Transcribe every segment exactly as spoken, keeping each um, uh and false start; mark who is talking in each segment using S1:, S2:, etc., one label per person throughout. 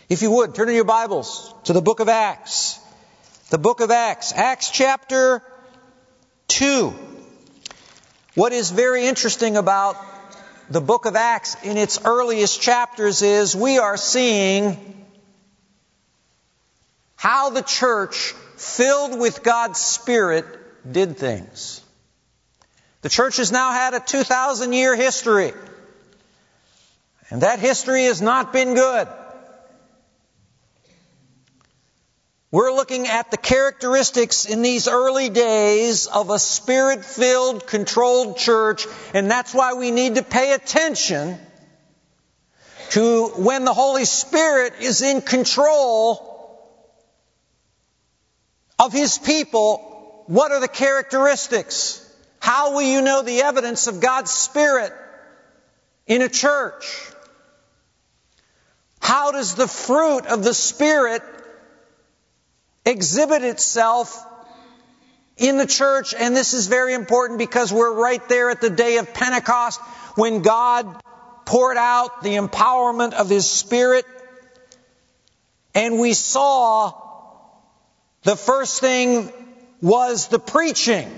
S1: If you would, turn in your Bibles to the book of Acts. The book of Acts. Acts chapter two. What is very interesting about the book of Acts in its earliest chapters is we are seeing how the church, filled with God's Spirit, did things. The church has now had a two thousand year history. And that history has not been good. We're looking at the characteristics in these early days of a Spirit-filled, controlled church, and that's why we need to pay attention to when the Holy Spirit is in control of His people. What are the characteristics? How will you know the evidence of God's Spirit in a church? How does the fruit of the Spirit exhibit itself in the church? And this is very important because we're right there at the day of Pentecost when God poured out the empowerment of His Spirit. And we saw the first thing was the preaching.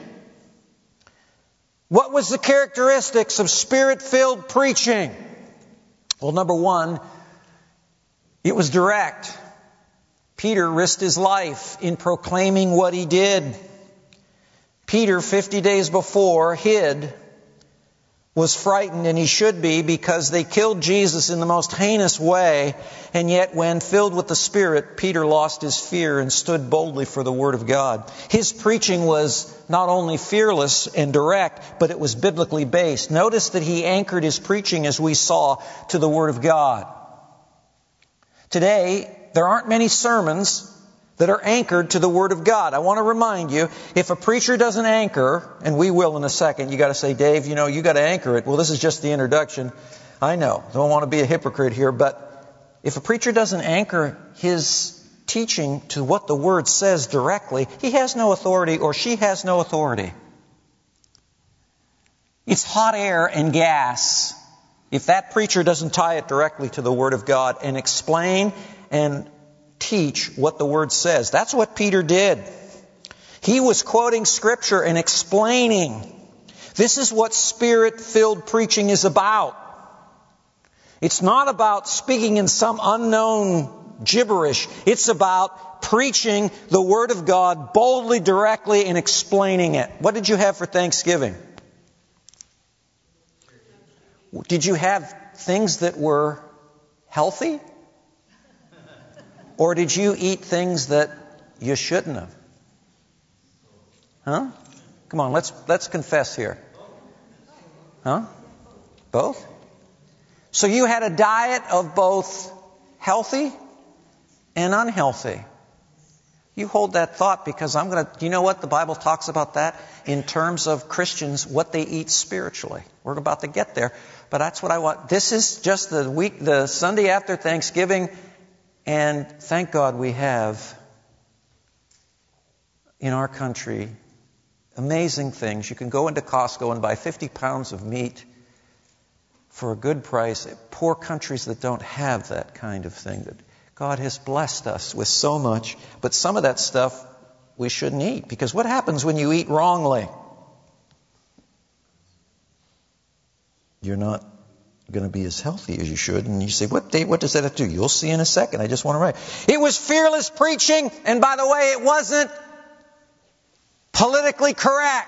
S1: What was the characteristics of Spirit-filled preaching? Well, number one, it was direct. Peter risked his life in proclaiming what he did. Peter, fifty days before, hid, was frightened, and he should be, because they killed Jesus in the most heinous way. And yet, when filled with the Spirit, Peter lost his fear and stood boldly for the Word of God. His preaching was not only fearless and direct, but it was biblically based. Notice that he anchored his preaching, as we saw, to the Word of God. Today, there aren't many sermons that are anchored to the Word of God. I want to remind you, if a preacher doesn't anchor, and we will in a second, you got to say, Dave, you know, you got to anchor it. Well, this is just the introduction. I know, don't want to be a hypocrite here, but if a preacher doesn't anchor his teaching to what the Word says directly, he has no authority, or she has no authority. It's hot air and gas if that preacher doesn't tie it directly to the Word of God and explain and teach what the Word says. That's what Peter did. He was quoting Scripture and explaining. This is what Spirit-filled preaching is about. It's not about speaking in some unknown gibberish. It's about preaching the Word of God boldly, directly, and explaining it. What did you have for Thanksgiving? Did you have things that were healthy? Or did you eat things that you shouldn't have? Huh? Come on, let's let's confess here. Huh? Both? So you had a diet of both healthy and unhealthy. You hold that thought, because I'm going to, you know what? The Bible talks about that in terms of Christians, what they eat spiritually. We're about to get there. But that's what I want. This is just the week, the Sunday after Thanksgiving. And thank God we have in our country amazing things. You can go into Costco and buy fifty pounds of meat for a good price. Poor countries that don't have that kind of thing. That God has blessed us with so much. But some of that stuff we shouldn't eat. Because what happens when you eat wrongly? You're not going to be as healthy as you should. And you say, what, Dave, what does that have to do? You'll see in a second. I just want to write. It was fearless preaching. And by the way, it wasn't politically correct.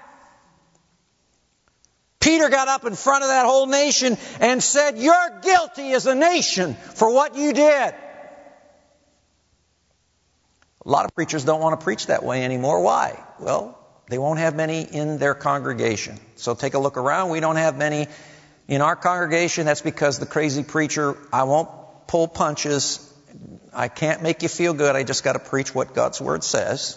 S1: Peter got up in front of that whole nation and said, you're guilty as a nation for what you did. A lot of preachers don't want to preach that way anymore. Why? Well, they won't have many in their congregation. So take a look around. We don't have many in our congregation. That's because the crazy preacher, I won't pull punches. I can't make you feel good. I just got to preach what God's Word says.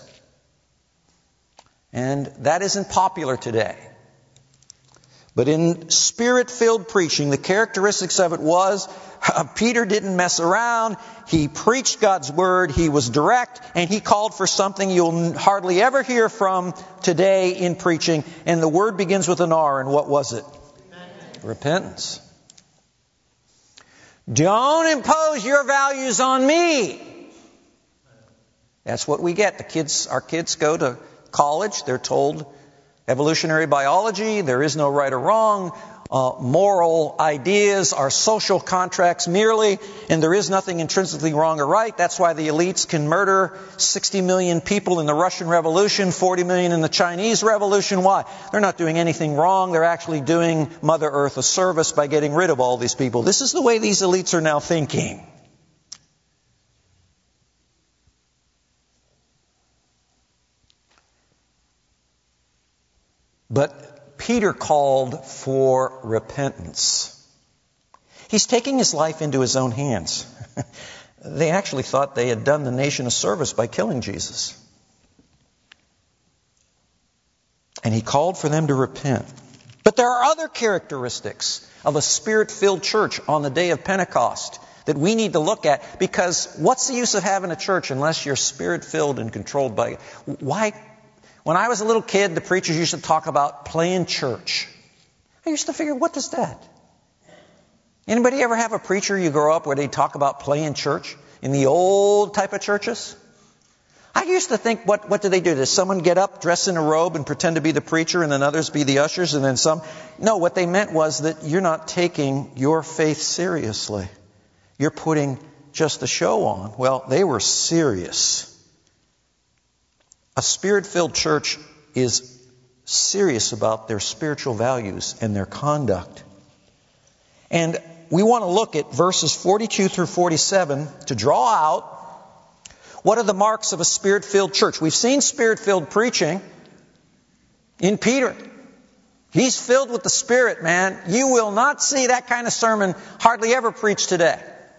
S1: And that isn't popular today. But in Spirit-filled preaching, the characteristics of it was, uh, Peter didn't mess around. He preached God's Word. He was direct. And he called for something you'll hardly ever hear from today in preaching. And the word begins with an R. And what was it? Repentance. Don't impose your values on me. That's what we get. The kids, our kids go to college. They're told evolutionary biology, there is no right or wrong. Uh, moral ideas are social contracts merely, and there is nothing intrinsically wrong or right. That's why the elites can murder sixty million people in the Russian Revolution, forty million in the Chinese Revolution. Why? They're not doing anything wrong. They're actually doing Mother Earth a service by getting rid of all these people. This is the way these elites are now thinking. But Peter called for repentance. He's taking his life into his own hands. They actually thought they had done the nation a service by killing Jesus. And he called for them to repent. But there are other characteristics of a Spirit-filled church on the day of Pentecost that we need to look at, because what's the use of having a church unless you're Spirit-filled and controlled by... Why? When I was a little kid, the preachers used to talk about playing church. I used to figure, what does that? Anybody ever have a preacher you grow up where they talk about playing church in the old type of churches? I used to think, what, what do they do? Does someone get up, dress in a robe, and pretend to be the preacher, and then others be the ushers, and then some? No, what they meant was that you're not taking your faith seriously. You're putting just the show on. Well, they were serious. A Spirit-filled church is serious about their spiritual values and their conduct. And we want to look at verses forty-two through forty-seven to draw out what are the marks of a Spirit-filled church. We've seen Spirit-filled preaching in Peter. He's filled with the Spirit, man. You will not see that kind of sermon hardly ever preached today.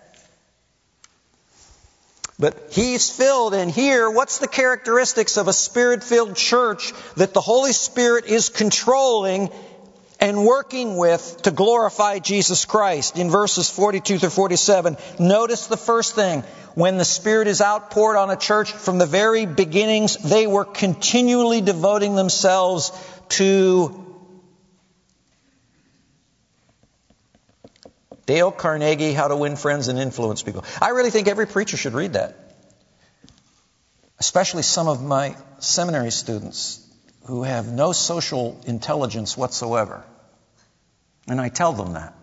S1: But he's filled, and here, what's the characteristics of a Spirit-filled church that the Holy Spirit is controlling and working with to glorify Jesus Christ? In verses forty-two through forty-seven, notice the first thing. When the Spirit is outpoured on a church, from the very beginnings, they were continually devoting themselves to Dale Carnegie, How to Win Friends and Influence People. I really think every preacher should read that. Especially some of my seminary students who have no social intelligence whatsoever. And I tell them that.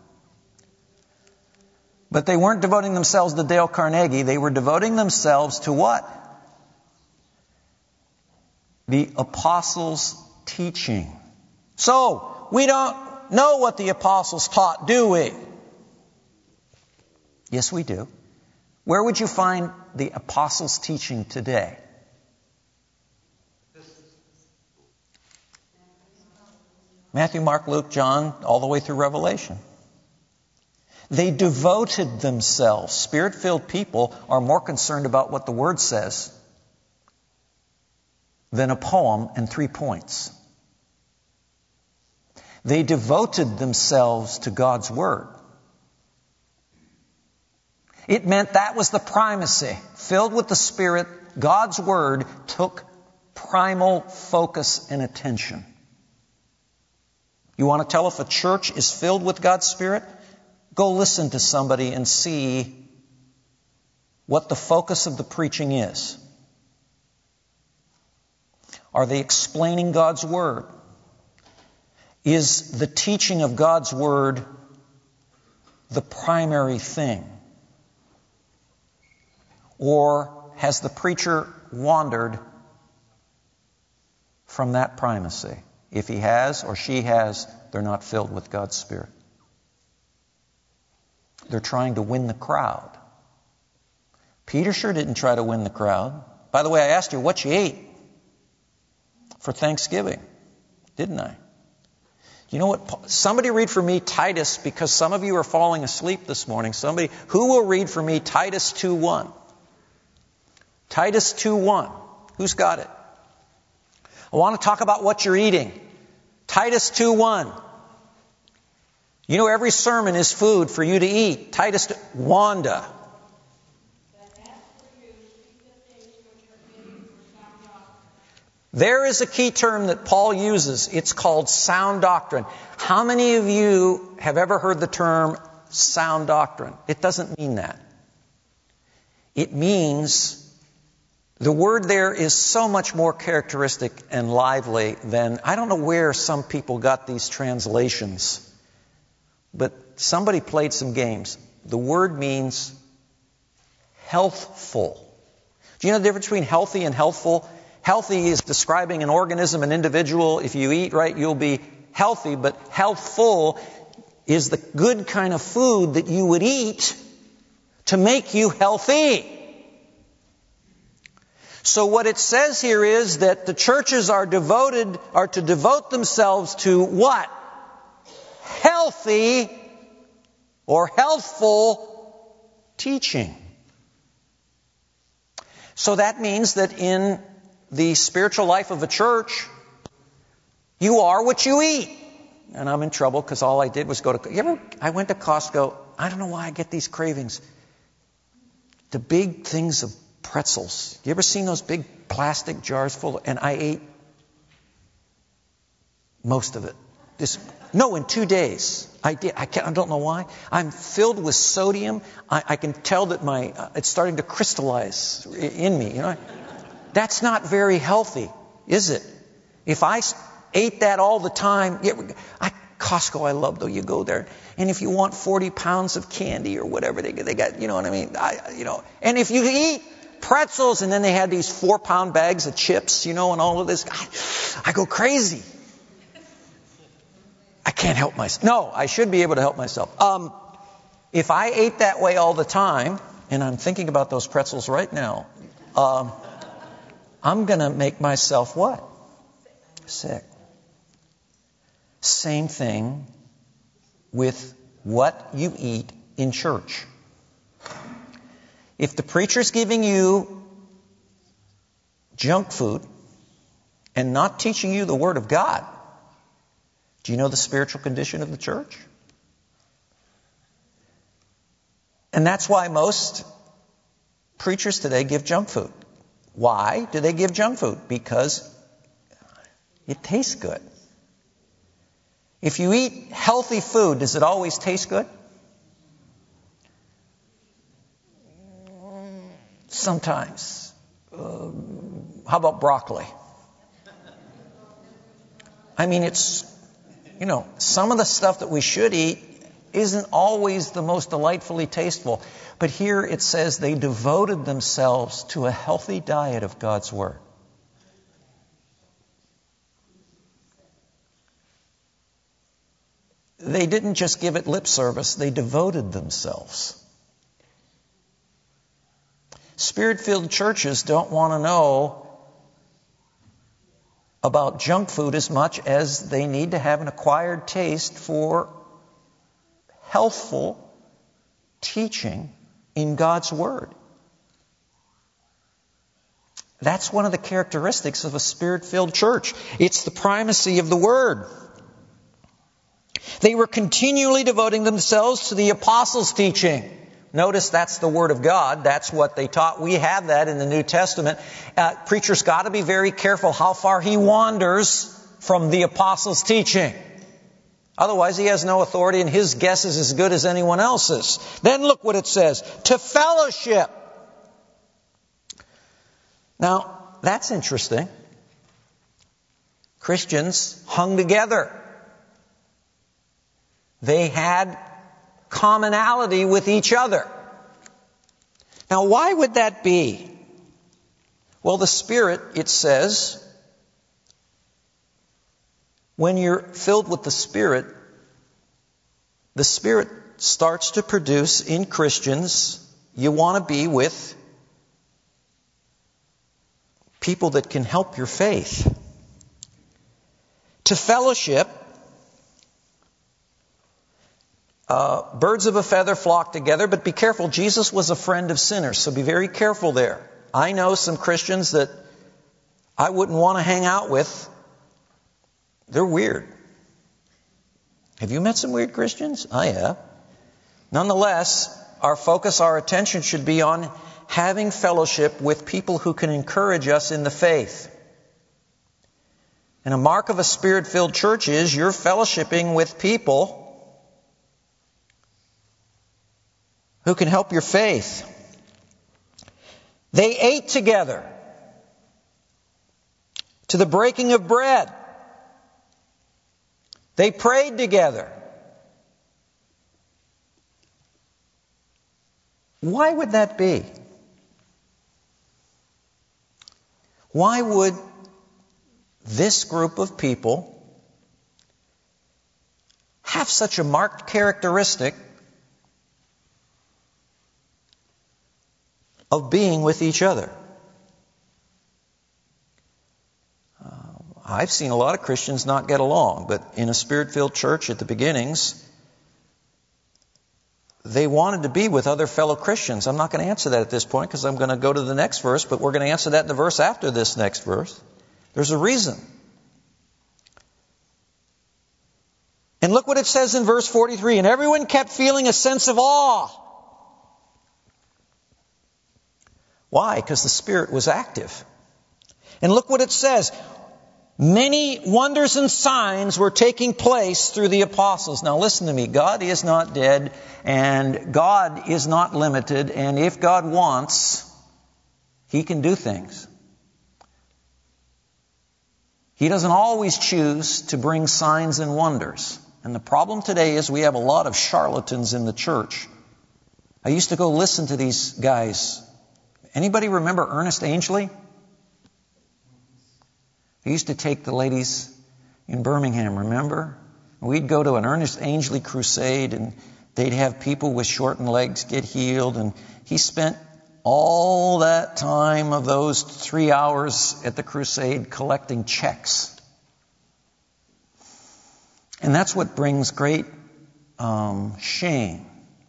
S1: But they weren't devoting themselves to Dale Carnegie. They were devoting themselves to what? The apostles' teaching. So, we don't know what the apostles taught, do we? Yes, we do. Where would you find the apostles' teaching today? Matthew, Mark, Luke, John, all the way through Revelation. They devoted themselves. Spirit-filled people are more concerned about what the Word says than a poem and three points. They devoted themselves to God's Word. It meant that was the primacy. Filled with the Spirit, God's Word took primal focus and attention. You want to tell if a church is filled with God's Spirit? Go listen to somebody and see what the focus of the preaching is. Are they explaining God's Word? Is the teaching of God's Word the primary thing? Or has the preacher wandered from that primacy? If he has or she has, they're not filled with God's Spirit. They're trying to win the crowd. Peter sure didn't try to win the crowd. By the way, I asked you what you ate for Thanksgiving, didn't I? You know what? Somebody read for me Titus, because some of you are falling asleep this morning. Somebody, who will read for me Titus two one? Titus two one. Who's got it? I want to talk about what you're eating. Titus two one. You know, every sermon is food for you to eat. Titus, Wanda. There is a key term that Paul uses. It's called sound doctrine. How many of you have ever heard the term sound doctrine. It doesn't mean that. It means the word there is so much more characteristic and lively than, I don't know where some people got these translations, but somebody played some games. The word means healthful. Do you know the difference between healthy and healthful? Healthy is describing an organism, an individual. If you eat right, you'll be healthy, but healthful is the good kind of food that you would eat to make you healthy. So what it says here is that the churches are devoted, are to devote themselves to what? Healthy or healthful teaching. So that means that in the spiritual life of a church, you are what you eat. And I'm in trouble because all I did was go to... You ever, I went to Costco. I don't know why I get these cravings. The big things of pretzels. You ever seen those big plastic jars full? Of, and I ate most of it. This, no, in two days. I did. I, can't, I don't know why. I'm filled with sodium. I, I can tell that my uh, it's starting to crystallize in me. You know, that's not very healthy, is it? If I ate that all the time, yeah, I, Costco, I love though. You go there, and if you want forty pounds of candy or whatever they they got, you know what I mean? I, you know, and if you eat pretzels, and then they had these four pound bags of chips, you know, and all of this, I, I go crazy. I can't help myself. No, I should be able to help myself. Um, if I ate that way all the time, and I'm thinking about those pretzels right now, um, I'm going to make myself what? Sick. Same thing with what you eat in church. If the preacher's giving you junk food and not teaching you the Word of God, do you know the spiritual condition of the church? And that's why most preachers today give junk food. Why do they give junk food? Because it tastes good. If you eat healthy food, does it always taste good? Sometimes. Uh, how about broccoli? I mean, it's, you know, some of the stuff that we should eat isn't always the most delightfully tasteful. But here it says they devoted themselves to a healthy diet of God's Word. They didn't just give it lip service, they devoted themselves. Spirit-filled churches don't want to know about junk food as much as they need to have an acquired taste for healthful teaching in God's Word. That's one of the characteristics of a Spirit-filled church. It's the primacy of the Word. They were continually devoting themselves to the apostles' teaching. Notice that's the Word of God. That's what they taught. We have that in the New Testament. Uh, preacher's got to be very careful how far he wanders from the apostles' teaching. Otherwise, he has no authority and his guess is as good as anyone else's. Then look what it says. To fellowship. Now, that's interesting. Christians hung together. They had commonality with each other. Now, why would that be? Well, the Spirit, it says, when you're filled with the Spirit, the Spirit starts to produce in Christians, you want to be with people that can help your faith. To fellowship, Uh, birds of a feather flock together, but be careful. Jesus was a friend of sinners, so be very careful there. I know some Christians that I wouldn't want to hang out with. They're weird. Have you met some weird Christians? I have. Nonetheless, our focus, our attention should be on having fellowship with people who can encourage us in the faith. And a mark of a Spirit-filled church is you're fellowshipping with people who can help your faith. They ate together to the breaking of bread. They prayed together. Why would that be? Why would this group of people have such a marked characteristic of being with each other? Uh, I've seen a lot of Christians not get along, but in a Spirit-filled church at the beginnings, they wanted to be with other fellow Christians. I'm not going to answer that at this point because I'm going to go to the next verse, but we're going to answer that in the verse after this next verse. There's a reason. And look what it says in verse forty-three. And everyone kept feeling a sense of awe. Why? Because the Spirit was active. And look what it says. Many wonders and signs were taking place through the apostles. Now listen to me. God is not dead and God is not limited. And if God wants, He can do things. He doesn't always choose to bring signs and wonders. And the problem today is we have a lot of charlatans in the church. I used to go listen to these guys. Anybody remember Ernest Angley? I used to take the ladies in Birmingham, remember? We'd go to an Ernest Angley crusade and they'd have people with shortened legs get healed. And he spent all that time of those three hours at the crusade collecting checks. And that's what brings great um, shame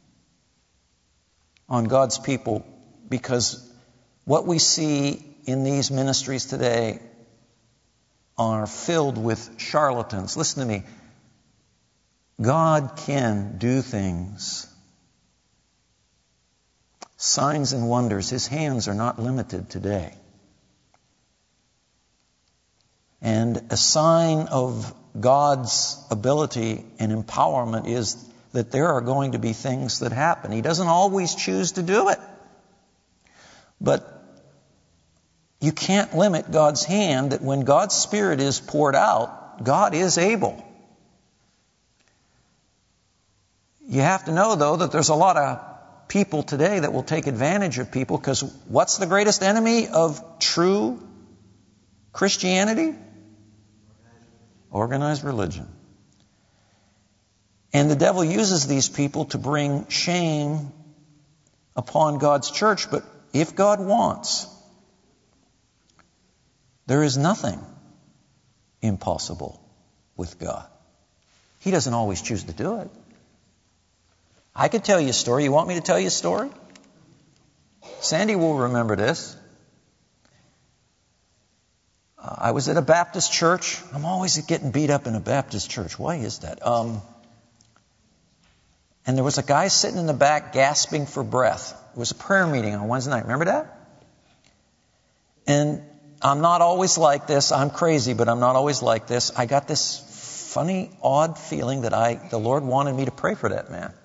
S1: on God's people, because what we see in these ministries today are filled with charlatans. Listen to me. God can do things. Signs and wonders. His hands are not limited today. And a sign of God's ability and empowerment is that there are going to be things that happen. He doesn't always choose to do it. But you can't limit God's hand, that when God's Spirit is poured out, God is able. You have to know, though, that there's a lot of people today that will take advantage of people, because what's the greatest enemy of true Christianity? Organized religion. And the devil uses these people to bring shame upon God's church. But if God wants, there is nothing impossible with God. He doesn't always choose to do it. I could tell you a story. You want me to tell you a story? Sandy will remember this. Uh, I was at a Baptist church. I'm always getting beat up in a Baptist church. Why is that? Um, and there was a guy sitting in the back gasping for breath. It was a prayer meeting on Wednesday night. Remember that? And I'm not always like this. I'm crazy, but I'm not always like this. I got this funny, odd feeling that I, the Lord wanted me to pray for that man.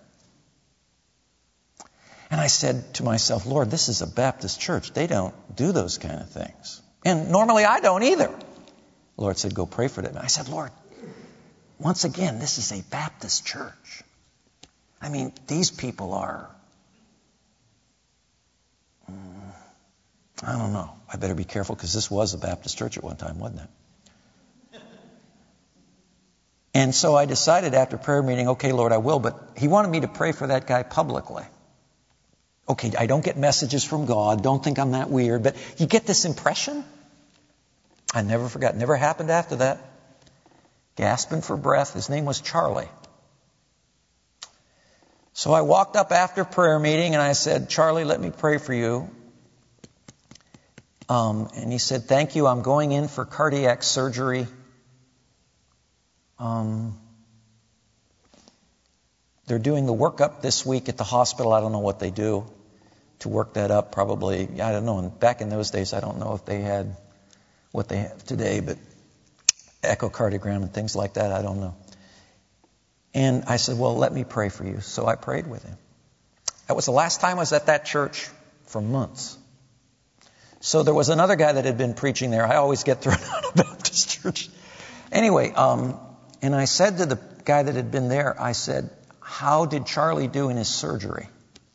S1: And I said to myself, Lord, this is a Baptist church. They don't do those kind of things. And normally I don't either. The Lord said, go pray for that man. I said, Lord, once again, this is a Baptist church. I mean, these people are, mm, I don't know. I better be careful, because this was a Baptist church at one time, wasn't it? And so I decided after prayer meeting, okay, Lord, I will. But He wanted me to pray for that guy publicly. Okay, I don't get messages from God. Don't think I'm that weird. But you get this impression. I never forgot. Never happened after that. Gasping for breath. His name was Charlie. So I walked up after prayer meeting and I said, Charlie, let me pray for you. Um, and he said, thank you. I'm going in for cardiac surgery. Um, they're doing the workup this week at the hospital. I don't know what they do to work that up. Probably, I don't know. And back in those days, I don't know if they had what they have today, but echocardiogram and things like that, I don't know. And I said, well, let me pray for you. So I prayed with him. That was the last time I was at that church for months. So there was another guy that had been preaching there. I always get thrown out of Baptist church. Anyway, um, and I said to the guy that had been there, I said, how did Charlie do in his surgery?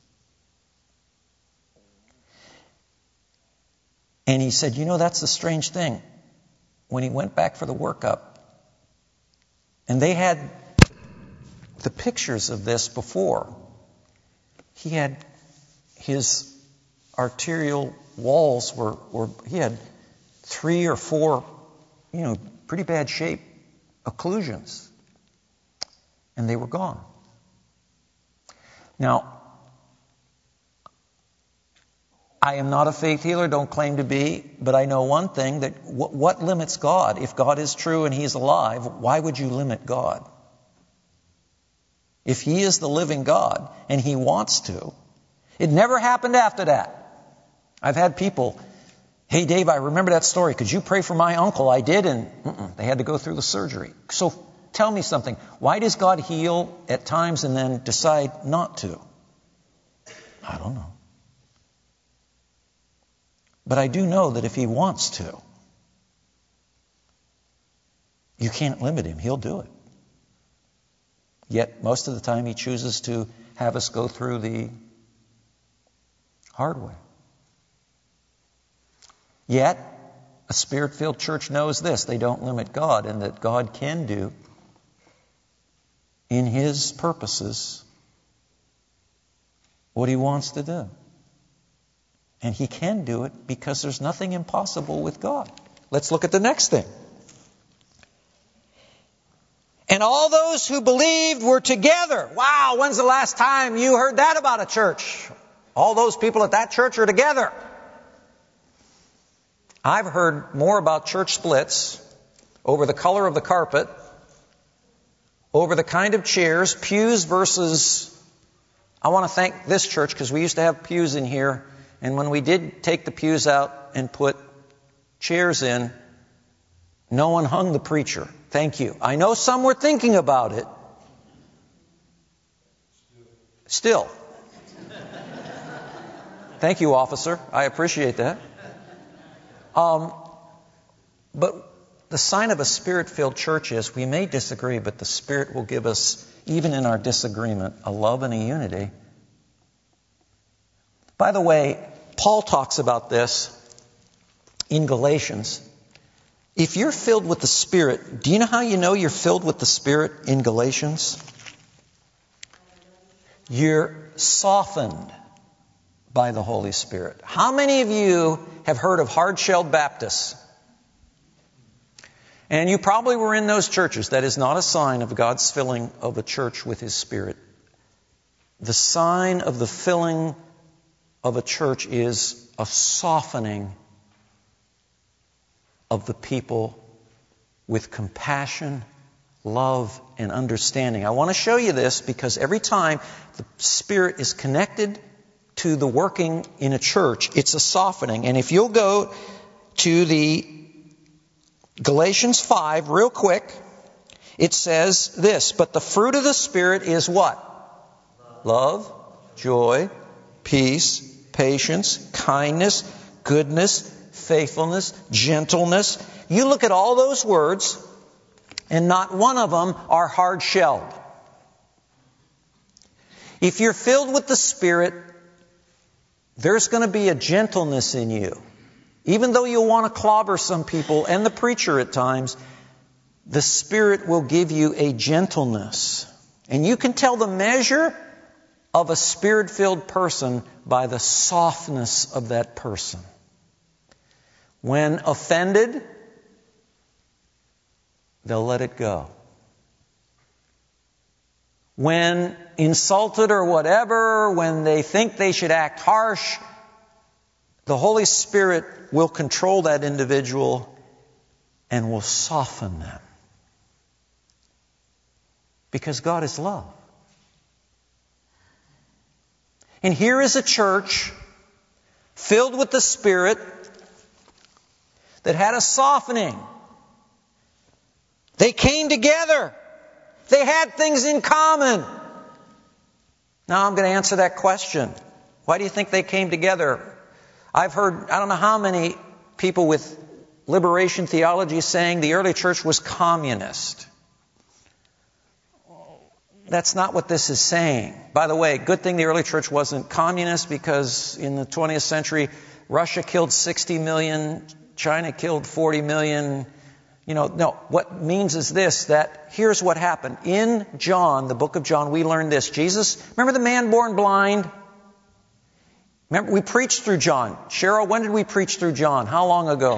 S1: And he said, you know, that's the strange thing. When he went back for the workup, and they had the pictures of this before, he had his arterial walls were, were he had three or four, you know, pretty bad shape occlusions. And they were gone. Now, I am not a faith healer, don't claim to be, but I know one thing, that what, what limits God? If God is true and He's alive, why would you limit God? If He is the living God and He wants to, it never happened after that. I've had people, hey Dave, I remember that story. Could you pray for my uncle? I did, and mm-mm, they had to go through the surgery. So tell me something. Why does God heal at times and then decide not to? I don't know. But I do know that if He wants to, you can't limit Him. He'll do it. Yet most of the time He chooses to have us go through the hard way. Yet, a Spirit-filled church knows this. They don't limit God, and that God can do in His purposes what He wants to do. And He can do it because there's nothing impossible with God. Let's look at the next thing. And all those who believed were together. Wow, when's the last time you heard that about a church? All those people at that church are together. I've heard more about church splits over the color of the carpet, over the kind of chairs, pews versus... I want to thank this church because we used to have pews in here, and when we did take the pews out and put chairs in, no one hung the preacher. Thank you. I know some were thinking about it. Still. Thank you, officer. I appreciate that. Um, but the sign of a Spirit-filled church is we may disagree, but the Spirit will give us, even in our disagreement, a love and a unity. By the way, Paul talks about this in Galatians. If you're filled with the Spirit, do you know how you know you're filled with the Spirit in Galatians? You're softened by the Holy Spirit. How many of you have heard of hard-shelled Baptists? And you probably were in those churches. That is not a sign of God's filling of a church with His Spirit. The sign of the filling of a church is a softening of the people with compassion, love, and understanding. I want to show you this because every time the Spirit is connected to the working in a church, it's a softening. And if you'll go to the Galatians five real quick, it says this, but the fruit of the Spirit is what? Love, joy, peace, patience, kindness, goodness, faithfulness, gentleness. You look at all those words, and not one of them are hard-shelled. If you're filled with the Spirit, there's going to be a gentleness in you. Even though you'll want to clobber some people and the preacher at times, the Spirit will give you a gentleness. And you can tell the measure of a Spirit-filled person by the softness of that person. When offended, they'll let it go. When insulted or whatever, when they think they should act harsh, the Holy Spirit will control that individual and will soften them. Because God is love. And here is a church filled with the Spirit that had a softening. They came together. They had things in common. Now I'm going to answer that question. Why do you think they came together? I've heard, I don't know how many people with liberation theology saying the early church was communist. That's not what this is saying. By the way, good thing the early church wasn't communist, because in the twentieth century, Russia killed sixty million, China killed forty million. You know, no, what means is this, that here's what happened. In John, the book of John, we learned this. Jesus, remember the man born blind? Remember, we preached through John. Cheryl, when did we preach through John? How long ago?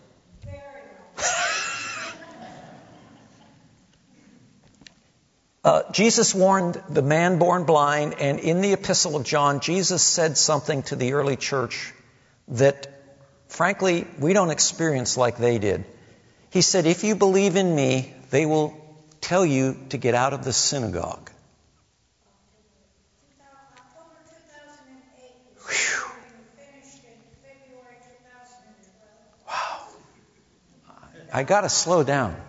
S1: Uh, Jesus warned the man born blind, and in the epistle of John, Jesus said something to the early church that, frankly, we don't experience like they did. He said, if you believe in me, they will tell you to get out of the synagogue. Whew. Wow. I got to slow down.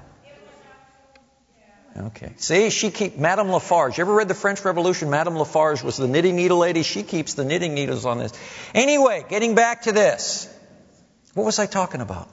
S1: Okay. See, she keep Madame Lafarge. You ever read the French Revolution? Madame Lafarge was the knitting needle lady. She keeps the knitting needles on this. Anyway, getting back to this. What was I talking about?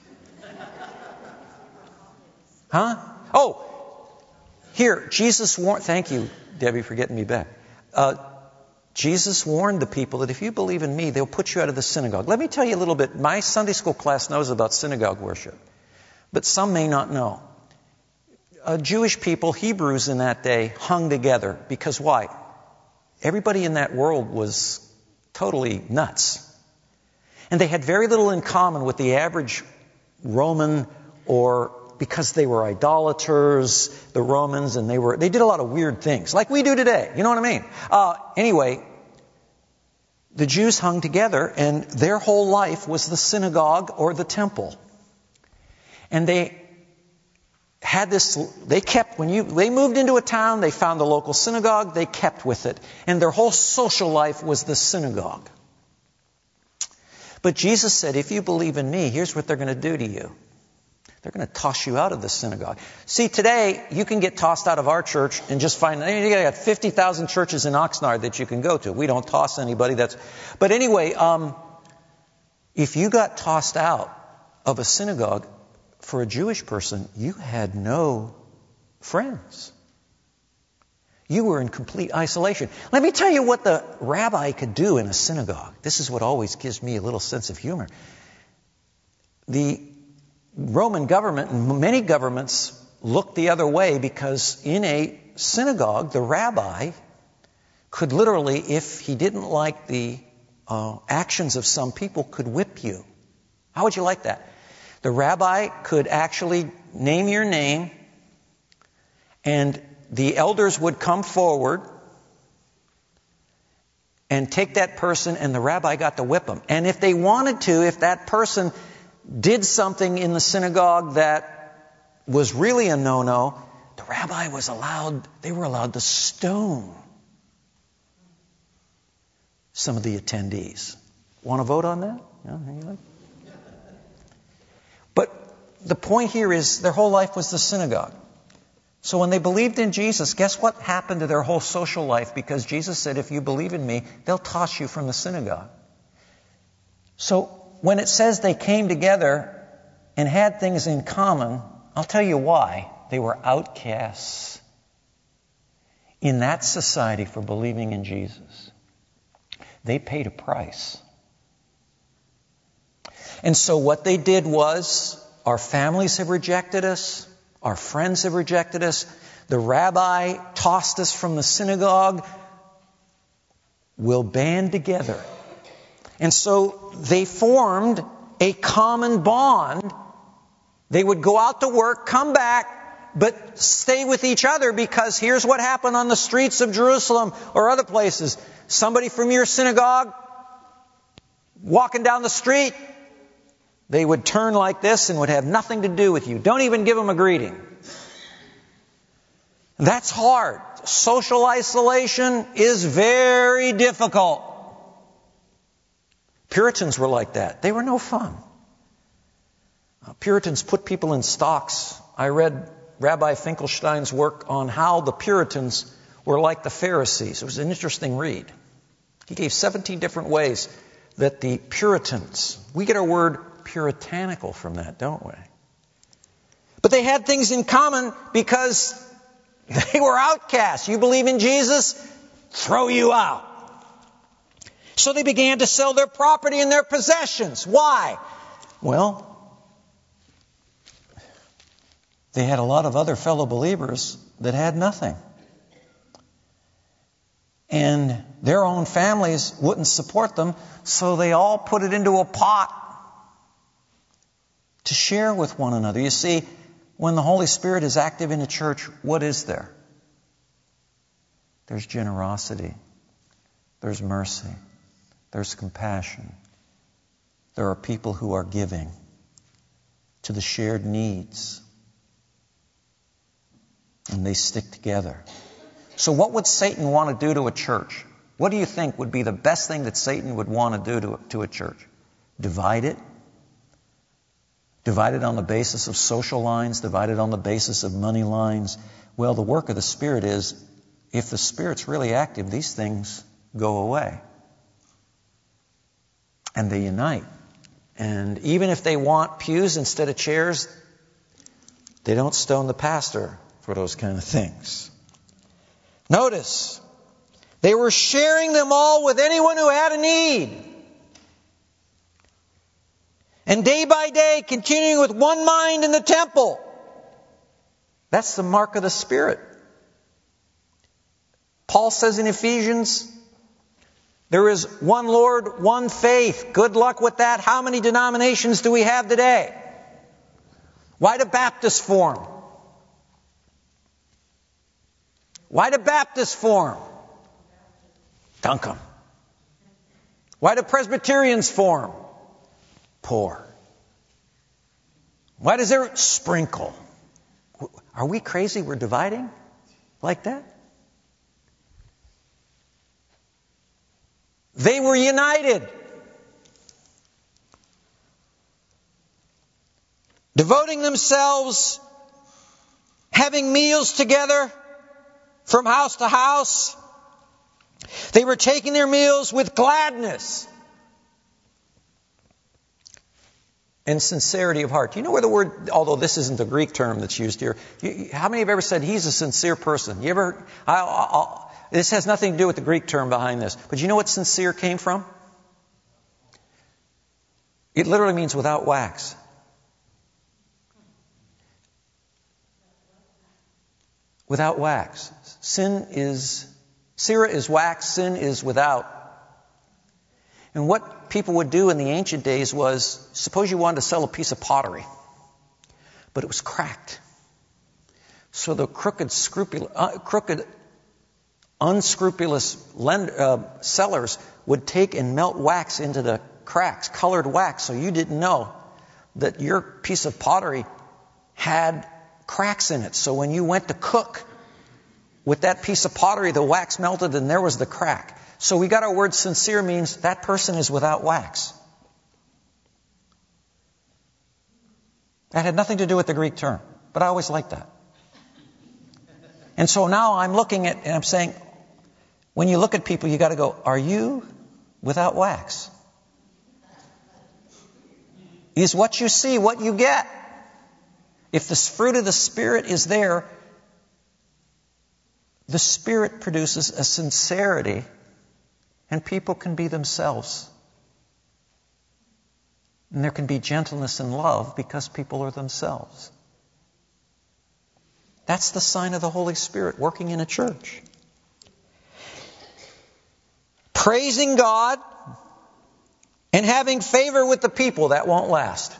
S1: Huh? Oh, here, Jesus warned, thank you, Debbie, for getting me back. Uh, Jesus warned the people that if you believe in me, they'll put you out of the synagogue. Let me tell you a little bit. My Sunday school class knows about synagogue worship, but some may not know. Uh, Jewish people, Hebrews in that day, hung together. Because why? Everybody in that world was totally nuts. And they had very little in common with the average Roman, or because they were idolaters, the Romans, and they were they did a lot of weird things, like we do today. You know what I mean? Uh, anyway, the Jews hung together, and their whole life was the synagogue or the temple. And they had this, they kept, when you, they moved into a town, they found the local synagogue, they kept with it. And their whole social life was the synagogue. But Jesus said, if you believe in me, here's what they're going to do to you. They're going to toss you out of the synagogue. See, today, you can get tossed out of our church and just find, you got fifty thousand churches in Oxnard that you can go to. We don't toss anybody. That's, but anyway, um, if you got tossed out of a synagogue, for a Jewish person, you had no friends. You were in complete isolation. Let me tell you what the rabbi could do in a synagogue. This is what always gives me a little sense of humor. The Roman government and many governments looked the other way, because in a synagogue, the rabbi could literally, if he didn't like the uh, actions of some people, could whip you. How would you like that? The rabbi could actually name your name, and the elders would come forward and take that person, and the rabbi got to whip them. And if they wanted to, if that person did something in the synagogue that was really a no-no, the rabbi was allowed, they were allowed to stone some of the attendees. Want to vote on that? No, anyway. But the point here is their whole life was the synagogue. So when they believed in Jesus, guess what happened to their whole social life? Because Jesus said, if you believe in me, they'll toss you from the synagogue. So when it says they came together and had things in common, I'll tell you why. They were outcasts in that society for believing in Jesus. They paid a price. And so what they did was, our families have rejected us. Our friends have rejected us. The rabbi tossed us from the synagogue. We'll band together. And so they formed a common bond. They would go out to work, come back, but stay with each other, because here's what happened on the streets of Jerusalem or other places. Somebody from your synagogue walking down the street, they would turn like this and would have nothing to do with you. Don't even give them a greeting. That's hard. Social isolation is very difficult. Puritans were like that. They were no fun. Uh, Puritans put people in stocks. I read Rabbi Finkelstein's work on how the Puritans were like the Pharisees. It was an interesting read. He gave seventeen different ways that the Puritans, we get our word puritanical from that, don't we? But they had things in common because they were outcasts. You believe in Jesus? Throw you out. So they began to sell their property and their possessions. Why? Well, they had a lot of other fellow believers that had nothing. And their own families wouldn't support them, so they all put it into a pot to share with one another. You see, when the Holy Spirit is active in a church, what is there? There's generosity. There's mercy. There's compassion. There are people who are giving to the shared needs. And they stick together. So what would Satan want to do to a church? What do you think would be the best thing that Satan would want to do to, to a church? Divide it? Divide it on the basis of social lines? Divide it on the basis of money lines? Well, the work of the Spirit is, if the Spirit's really active, these things go away. And they unite. And even if they want pews instead of chairs, they don't stone the pastor for those kind of things. Notice, they were sharing them all with anyone who had a need. And day by day, continuing with one mind in the temple. That's the mark of the Spirit. Paul says in Ephesians, there is one Lord, one faith. Good luck with that. How many denominations do we have today? Why do Baptists form? Why do Baptists form? Dunk 'em. Why do Presbyterians form? Pour. Why does there sprinkle? Are we crazy? We're dividing like that? They were united. Devoting themselves, having meals together from house to house. They were taking their meals with gladness and sincerity of heart. Do you know where the word, although this isn't the Greek term that's used here, you, how many have ever said he's a sincere person? You ever? I, I, this has nothing to do with the Greek term behind this. But you know what sincere came from? It literally means without wax. Without wax. Sin is, sira is wax, sin is without. And what people would do in the ancient days was, suppose you wanted to sell a piece of pottery, but it was cracked. So the crooked, scrupul- uh, crooked unscrupulous lend- uh, sellers would take and melt wax into the cracks, colored wax, so you didn't know that your piece of pottery had cracks in it. So when you went to cook with that piece of pottery, the wax melted and there was the crack. So we got our word sincere means that person is without wax. That had nothing to do with the Greek term, but I always liked that. And so now I'm looking at, and I'm saying, when you look at people, you got to go, are you without wax? Is what you see what you get? If the fruit of the Spirit is there, the Spirit produces a sincerity, and people can be themselves. And there can be gentleness and love because people are themselves. That's the sign of the Holy Spirit working in a church. Praising God and having favor with the people, that won't last.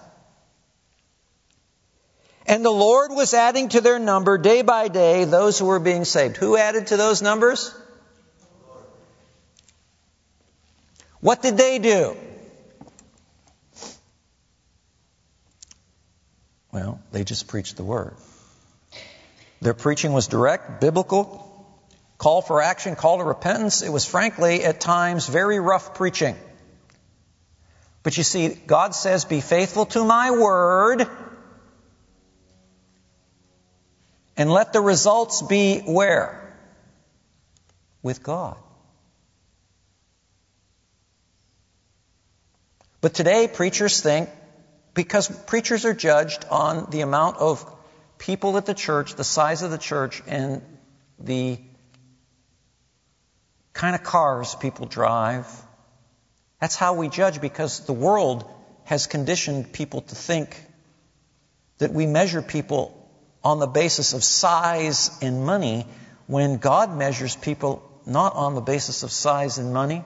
S1: And the Lord was adding to their number day by day those who were being saved. Who added to those numbers? What did they do? Well, they just preached the word. Their preaching was direct, biblical, call for action, call to repentance. It was frankly, at times, very rough preaching. But you see, God says, be faithful to my word, and let the results be where? with God. But today, preachers think, because preachers are judged on the amount of people at the church, the size of the church, and the kind of cars people drive. That's how we judge, because the world has conditioned people to think that we measure people on the basis of size and money, when God measures people not on the basis of size and money.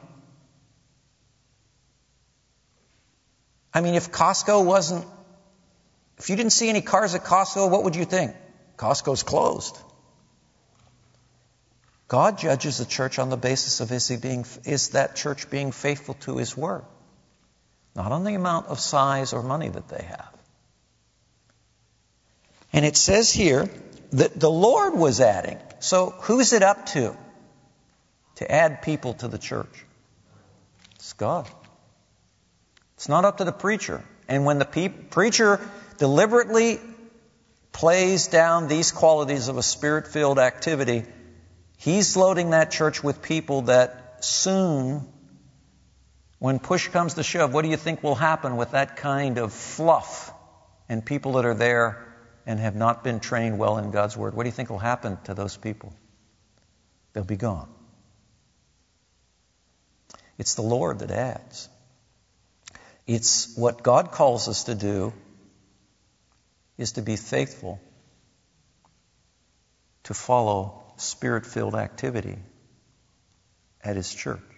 S1: I mean, if Costco wasn't, if you didn't see any cars at Costco, what would you think? Costco's closed. God judges the church on the basis of is he being, is that church being faithful to His word, not on the amount of size or money that they have. And it says here that the Lord was adding. So who's it up to to add people to the church? It's God. It's not up to the preacher. And when the pe- preacher deliberately plays down these qualities of a Spirit-filled activity, he's loading that church with people that soon, when push comes to shove, what do you think will happen with that kind of fluff and people that are there and have not been trained well in God's Word? What do you think will happen to those people? They'll be gone. It's the Lord that adds. It's what God calls us to do is to be faithful, to follow Spirit-filled activity at His church.